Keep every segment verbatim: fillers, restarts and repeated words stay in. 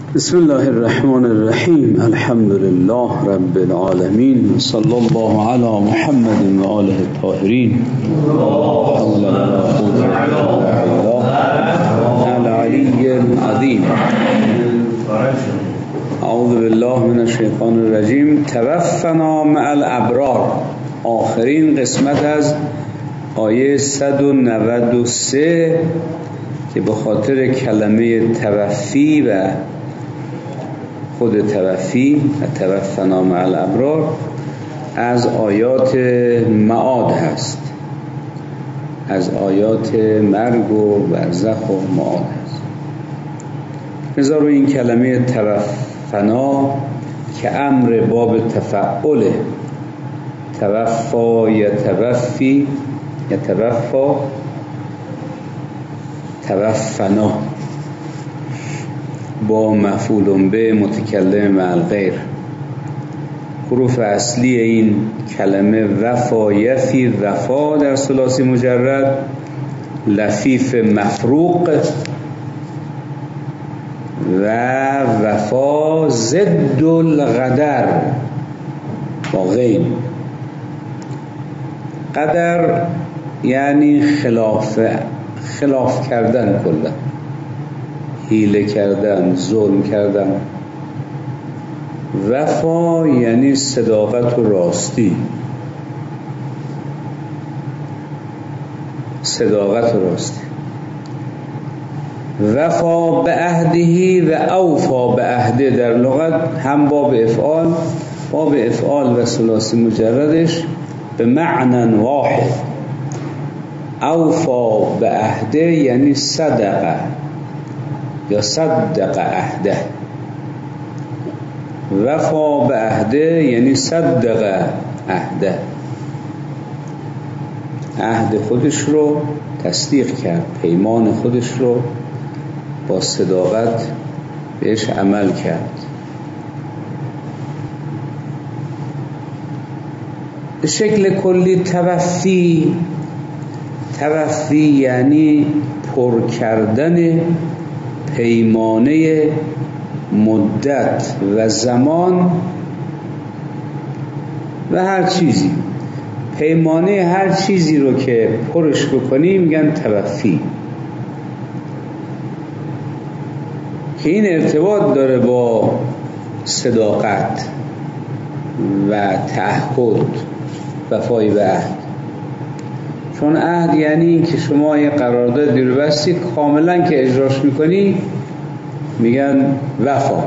بسم الله الرحمن الرحیم. الحمد لله رب العالمین و صلی الله علی محمد و آله الطاهرین. العلی العظیم. اعوذ بالله من الشیطان الرجیم. توفنا مع الابرار. آخرین قسمت از آیه صد و نود و سه که به خاطر کلمه توفی و خود توفی و توفنا مع الابرار از آیات معاد هست، از آیات مرگ و برزخ و معاد هست. نظر این کلمه توفنا که امر باب تفعله، توفا یتوفی یتوفا توفنا با مفعول به متکلم مع الغیر. حروف اصلی این کلمه وفا یفی، وفا در ثلاثی مجرد، لفیف مفروق و وفا ضد القدر با غین. قدر یعنی خلاف خلاف کردن، کلا حیله کردن، ظلم کردن. وفا یعنی صداقت و راستی، صداقت و راستی. وفا به عهدهی و اوفا به عهده در لغت هم باب افعال، باب افعال و ثلاثی مجردش به معنی واحد. اوفا به عهده یعنی صدقه یا صدق عهده. وفا به عهده یعنی صدق عهده، عهد خودش رو تصدیق کرد، پیمان خودش رو با صداقت بهش عمل کرد. به شکل کلی توفی، توفی یعنی پر کردن پیمانه مدت و زمان و هر چیزی، پیمانه هر چیزی رو که پرش بکنی میگن توفی، که این ارتباط داره با صداقت و تعهد، وفای به عهد. چون عهد یعنی این که شما یه قراردادی رو بستی، کاملا که اجراش میکنی میگن وفا.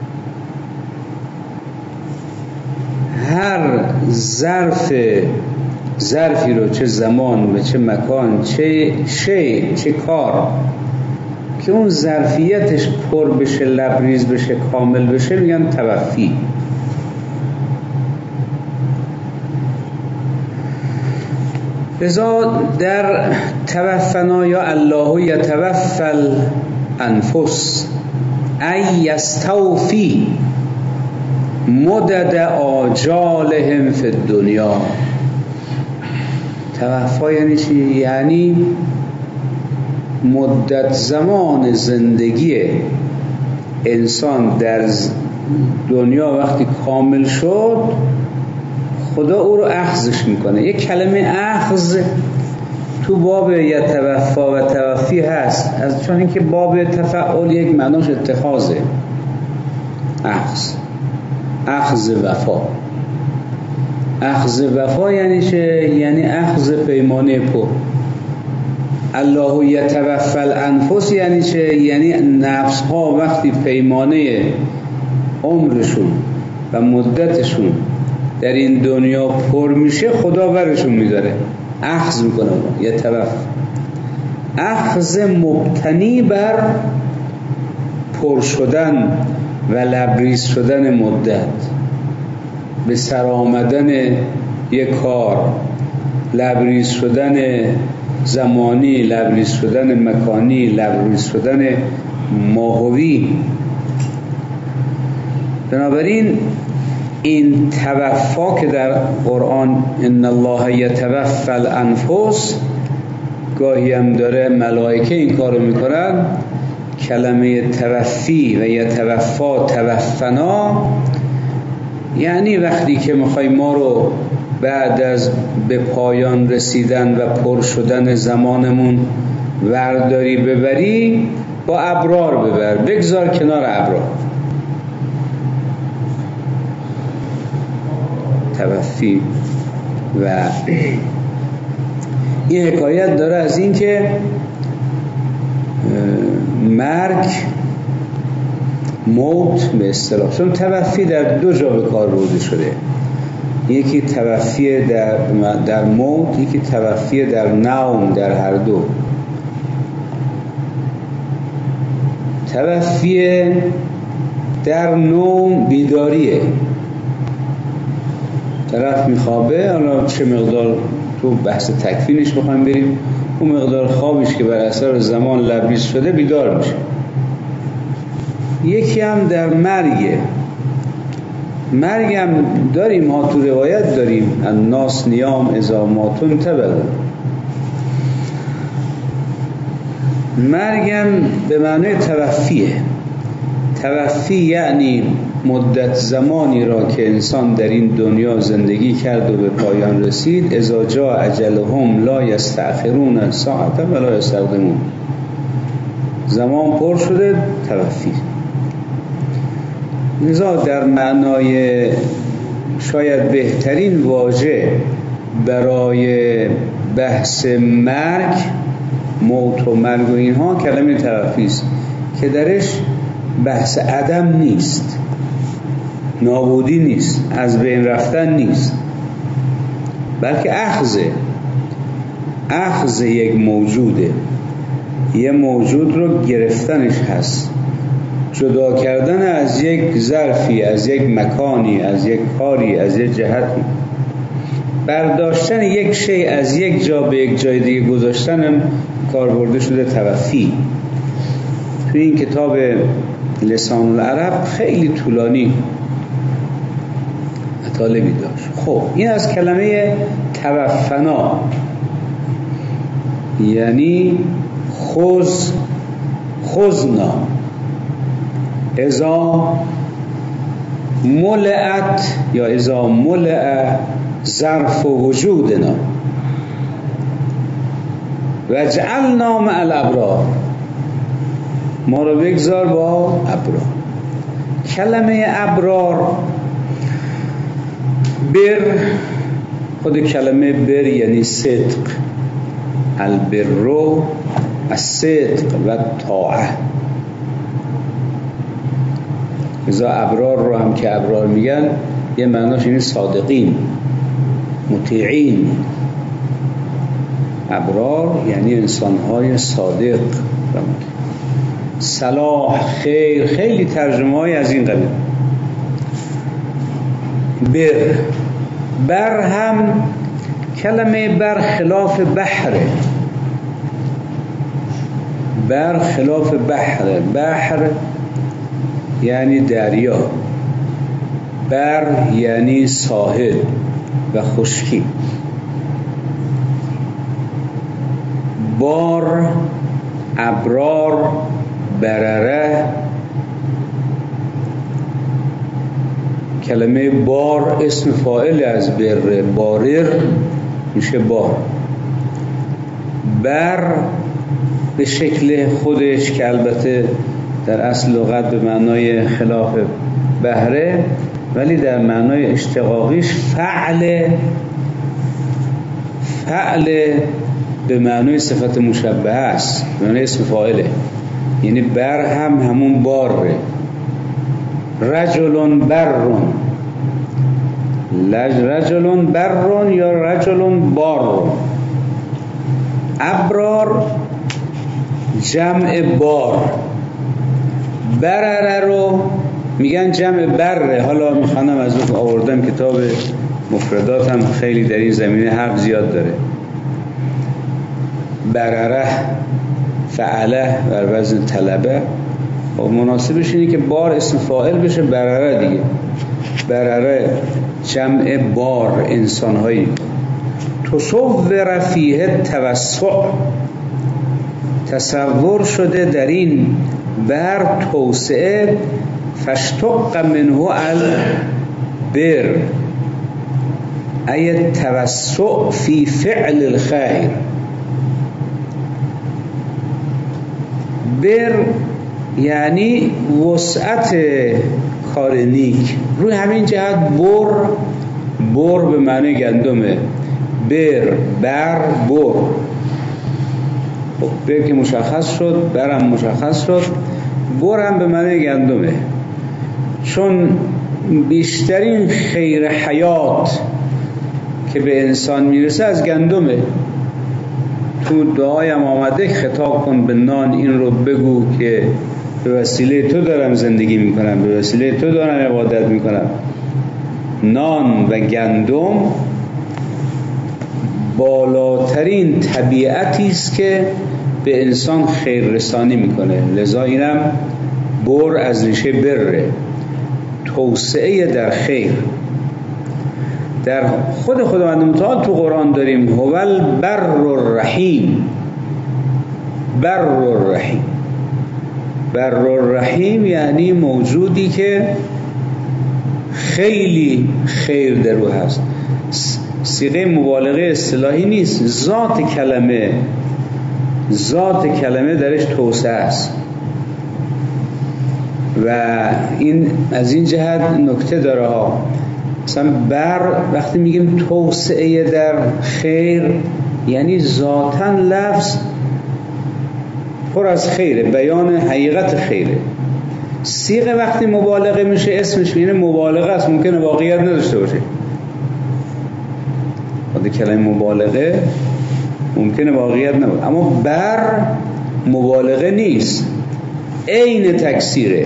هر ظرف ظرفی رو، چه زمان و چه مکان، چه شی، چه کار که اون ظرفیتش پر بشه، لبریز بشه، کامل بشه، میگن توفی. لذا در توفنا یا الله یتوفی الانفس ای یستوفی مدد آجالهم فی الدنیا. توفا یعنی چی؟ یعنی مدت زمان زندگی انسان در دنیا وقتی کامل شد، خدا او رو اخذش میکنه. یک کلمه اخذ تو باب یتوفا و توفی هست، از چون اینکه باب تفعول یک معناش اتخاذه. اخذ، اخذ وفا. اخذ وفا یعنی چه؟ یعنی اخذ پیمانه پر. الله یتوفی الانفس یعنی چه؟ یعنی نفس ها وقتی پیمانه عمرشون و مدتشون در این دنیا پر میشه، خدا برشون میداره، اخذ میکنه. یتوفی اخذ مبتنی بر پر شدن و لبریز شدن مدت، به سر آمدن یک کار، لبریز شدن زمانی، لبریز شدن مکانی، لبریز شدن ماهوی. بنابراین این توفا که در قرآن ان الله یتوفی الانفس، گاهی هم داره ملائکه این کارو میکنن کلمه توفی و یتوفا توفنا یعنی وقتی که میخوای ما رو بعد از به پایان رسیدن و پر شدن زمانمون ورداری ببری، با ابرار ببر، بگذار کنار ابرار. توفی و این حکایت داره از این که مرگ، موت به اصطلاح، چون توفی در دو جا به کار برده شده، یکی توفی در, در موت، یکی توفی در نوم، در هر دو. توفی در نوم بیداریه، طرف میخوابه، حالا چه مقدار تو بحث تکفینش بخوایم بریم، اون مقدار خوابش که بر اثر زمان لبریز شده بیدار میشه. یکی هم در مرگه. مرگ هم داریم ها، تو روایت داریم الناس نیام اذا ماتوا انتبهوا. مرگ هم به معنی توفیه. توفی یعنی مدت زمانی را که انسان در این دنیا زندگی کرد و به پایان رسید، اذا جاء اجلهم لا یستأخرون ساعة ولا یستقدمون. زمان پر شده، توفی. لذا در معنای شاید بهترین واژه برای بحث مرگ، موت و مرگ و اینها کلمه توفی است که درش بحث عدم نیست، نابودی نیست، از بین رفتن نیست، بلکه اخذه اخذ یک موجوده، یه موجود رو گرفتنش هست، جدا کردن از یک ظرفی، از یک مکانی، از یک کاری، از یک جهتی، برداشتن یک شی از یک جا به یک جای دیگه گذاشتن کار برده شده توفی. توی این کتاب لسان العرب خیلی طولانی مطالبی داشت. خب این از کلمه توفنا، یعنی خذ خذنا اذا ملئت یا اذا ملئ ظرف وجودنا وجعلنا مع الابرار، ما رو بگذار با ابرار. کلمه ابرار، بر، خود کلمه بر یعنی صدق، البر الصدق و طاعه. ازا ابرار رو هم که ابرار میگن یه معناش اینه صادقین، مطیعین. ابرار یعنی انسانهای صادق، صلاح، خیر، خیلی ترجمه های از این قبیل. بر بر هم کلمه بر خلاف بحره، بر خلاف بحره، بحر یعنی دریا، بر یعنی ساحل و خشکی. بار، ابرار، برره. کلمه بار اسم فاعل از بر، بارر میشه بار. بر به شکل خودش که البته در اصل لغت به معنای خلاف بهره، ولی در معنای اشتقاقیش فعل، فعل به معنای صفت مشبهه است، به معنای اسم فاعله، یعنی بر هم همون باره. رجل برون، رجل برون یا رجل بارون. ابرار جمع بار، برره رو میگن جمع بره. حالا میخوانم از اون آوردم کتاب مفردات هم خیلی در این زمینه حرف زیاد داره. برره فعله بر وزن طلبه، و مناسبش اینه که بار اسم فاعل بشه، برره دیگه. برره جمع بار، انسانهایی. تصور فیه توسع، تصور شده در این بر توسعه فاشتق منه البر ای توسع فی فعل الخیر. بر یعنی وسعت کار نیک. روی همین جهت بر بر به معنی گندمه، بر بر بر. خب بر که مشخص شد، برم مشخص شد، برم به معنی گندمه. چون بیشترین خیر حیات که به انسان میرسه از گندمه. تو دعایم آمده خطاب کن به نان این رو بگو که به وسیله تو دارم زندگی میکنم، به وسیله تو دارم عبادت میکنم. نان و گندم بالاترین طبیعتی است که به انسان خیر رسانی میکنه. لذا اینم بر از ریشه بره، توسعه در خیر. در خود خداوند متعال تو قرآن داریم هو البر الرحیم. بر الرحیم، بر الرحیم یعنی موجودی که خیلی خیر در او هست. صیغه مبالغه اصطلاحی نیست، ذات کلمه ذات کلمه درش توسعه است و این از این جهت نکته داره ها. مثلا بر وقتی میگیم توسعه در خیر یعنی ذاتاً لفظ پر از خیره، بیان حقیقت خیره. صیغه وقتی مبالغه میشه اسمش میشه مبالغه است، ممکنه واقعیت نداشته باشه. خود کلمه مبالغه ممکنه واقعیت نباشه، اما بر مبالغه نیست، عین تکثیره،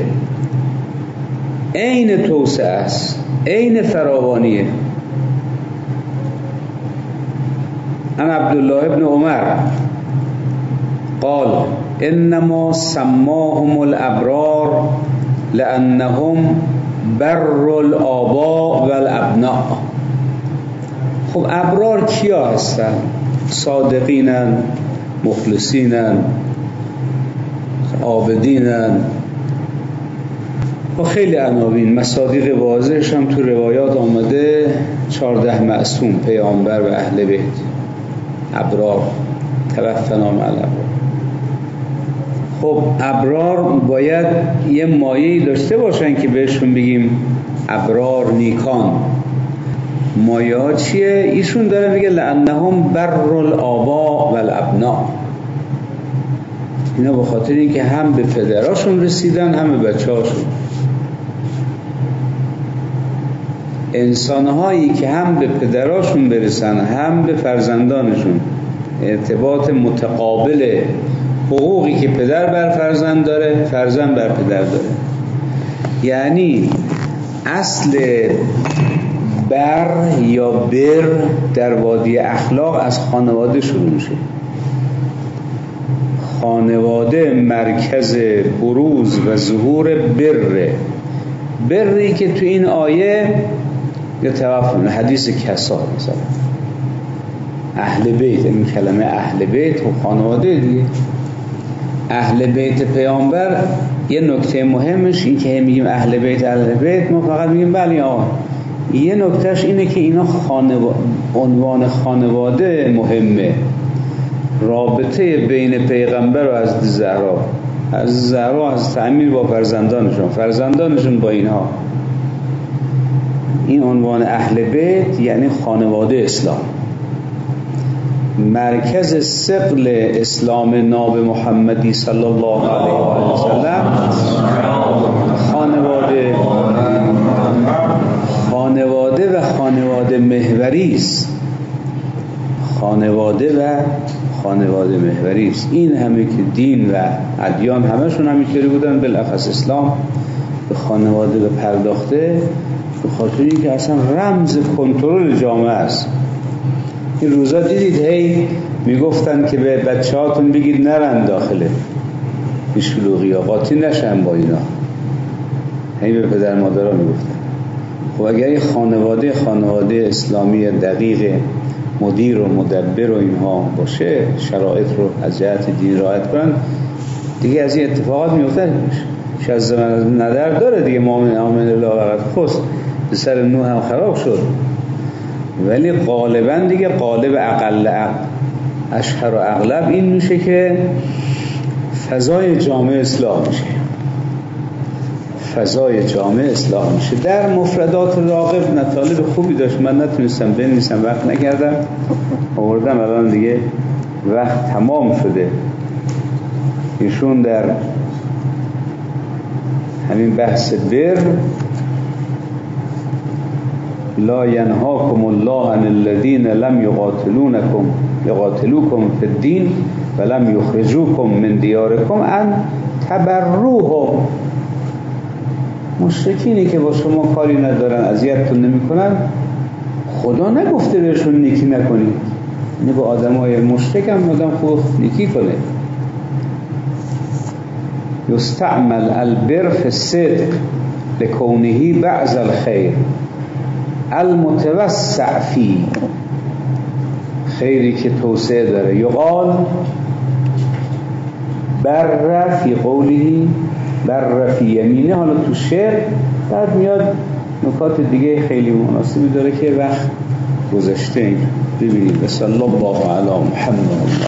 عین توسعه است، عین فراوانیه. ان عبدالله ابن عمر قال انما سماهم الابرار لانهم بر الآباء والابناء. خب ابرار کیا هستن؟ صادقینن، مخلصینن، عابدینن و خیلی عناوین. مصادیق واضحش هم تو روایات آمده، چارده معصوم، پیامبر و اهل بیت، ابرار، توفنا مع الابرار. خب ابرار باید یه مایه‌ای داشته باشن که بهشون بگیم ابرار، نیکان. مایه ها چیه؟ ایشون داره میگه لانهم بر الآباء والابناء. اینا به خاطر اینکه هم به پدراشون رسیدن هم به بچه‌هاشون. انسان‌هایی که هم به پدراشون برسن هم به فرزندانشون، ارتباط متقابل، حقوقی که پدر بر فرزند داره فرزند بر پدر داره. یعنی اصل بر یا بر در وادی اخلاق از خانواده شروع میشه. خانواده مرکز بروز و ظهور بره. بری که تو این آیه یا توفن حدیث کسا مثلا اهل بیت، این کلمه اهل بیت و خانواده دیگه. اهل بیت پیامبر یه نکته مهمش این که میگیم اهل بیت اهل بیت، ما فقط میگیم بله آقا. یه نکتهش اینه که اینا خانواده، عنوان خانواده مهمه. رابطه بین پیغمبر و حضرت زهرا، حضرت زهرا حضرت امیر با فرزندانشون، فرزندانشون با اینها. این عنوان اهل بیت یعنی خانواده اسلام، مرکز ثقل اسلام ناب محمدی صلی الله علیه و سلم. خانواده خانواده و خانواده محوری است. خانواده و خانواده محوری است. این همه که دین و ادیان همشون همینطوری بودن، بالاخص اسلام به خانواده به پرداخته، به خاطر اینکه اصلا رمز کنترل جامعه است. این روزا دیدید هی میگفتن که به بچه هاتون بگید نرن داخله شلوغی ها، قاطی نشن با اینا. هی به پدر مادرها میگفتن. خب اگر این خانواده خانواده اسلامی دقیق، مدیر و مدبر و اینها باشه، شرایط رو از جهت دین رعایت کنن، دیگه از این اتفاقات میفته. شاز ندر داره دیگه، مؤمن آمن الله وقت خست به سر نوح هم خراب شد، ولی غالبا دیگه غالب اقل اشهر و اغلب این میشه که فضای جامعه اصلاح میشه، فضای جامعه اصلاح میشه. در مفردات راغب مطالب خوبی داشت، من نتونستم بنویسم، وقت نکردم، آوردم الان دیگه وقت تمام شده. ایشون در همین بحث بر، لا ینهاکم الله عن الذین لم یقاتلونکم یقاتلوکم فی الدین ولم یخرجوکم من دیارکم ان تبروهم. مشرکینی که با شما کاری ندارن، اذیتتون نمیکنن، خدا نگفته بهشون نیکی نکنید. یعنی با آدمای مشرک هم آدم خوب نیکی کنه. یستعمل البر فی الصدق لکونه بعض الخیر المتوسع فی، خیری که توسعه داره. یقال بر فی قوله بر فی یمینه. حالا تو شعر بعد میاد نکات دیگه خیلی مناسبی داره که وقت گذشته. این ببینید. صلی الله علی محمد.